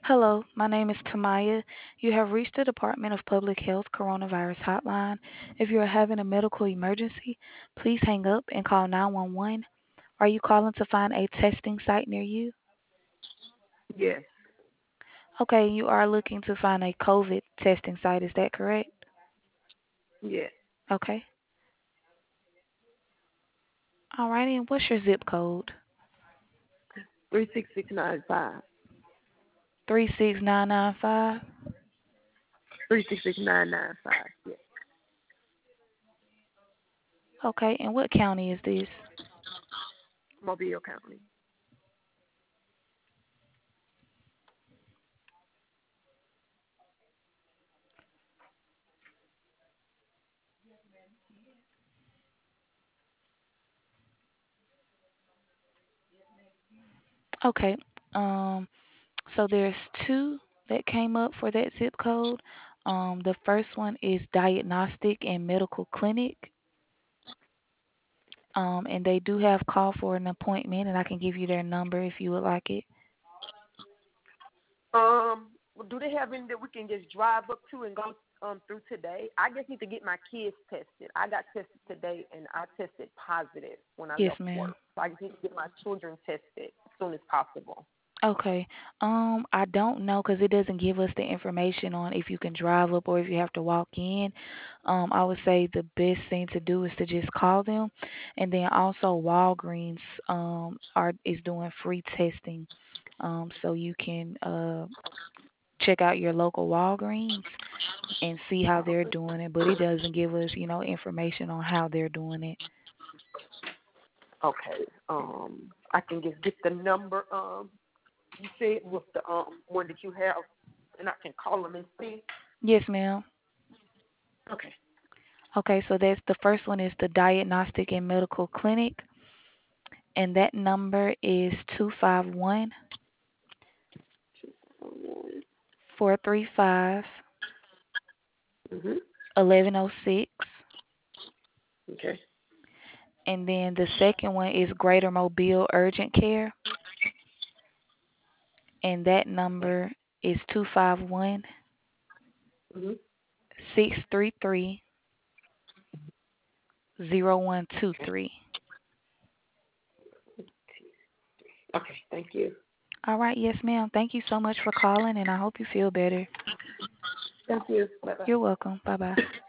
Hello, my name is Tamaya. You have reached the Department of Public Health Coronavirus Hotline. If you are having a medical emergency, please hang up and call 911. Are you calling to find a testing site near you? Yes, Okay, you are looking to find a COVID testing site, is that correct? yes. Okay. Alrighty, and what's your zip code? 36695. 36995. 366,995. Yes. Okay, and what county is this? Mobile County. Okay. Um, so there's two that came up for that zip code. The first one is Diagnostic and Medical Clinic. And they do have call for an appointment, and I can give you their number if you would like it. Do they have any that we can just drive up to and go through today? I just need to get my kids tested. I got tested today, and I tested positive when I Yes, left ma'am. work. So I just need to get my children tested as soon as possible. Okay. I don't know because it doesn't give us the information on if you can drive up or if you have to walk in. I would say the best thing to do is to just call them, and then also Walgreens are is doing free testing. So you can check out your local Walgreens and see how they're doing it, but it doesn't give us, information on how they're doing it. Okay. I can just get the number. You said with the one that you have, and I can call them and see. Yes, ma'am. Okay. Okay, so that's the first one is the Diagnostic and Medical Clinic, and that number is 251 435 Mhm. 1106. Okay. And then the second one is Greater Mobile Urgent Care, and that number is 251 Mhm. 633 0123. Okay. Thank you. All right, yes, ma'am. Thank you so much for calling, and I hope you feel better. Thank you. Bye bye. You're welcome. Bye bye.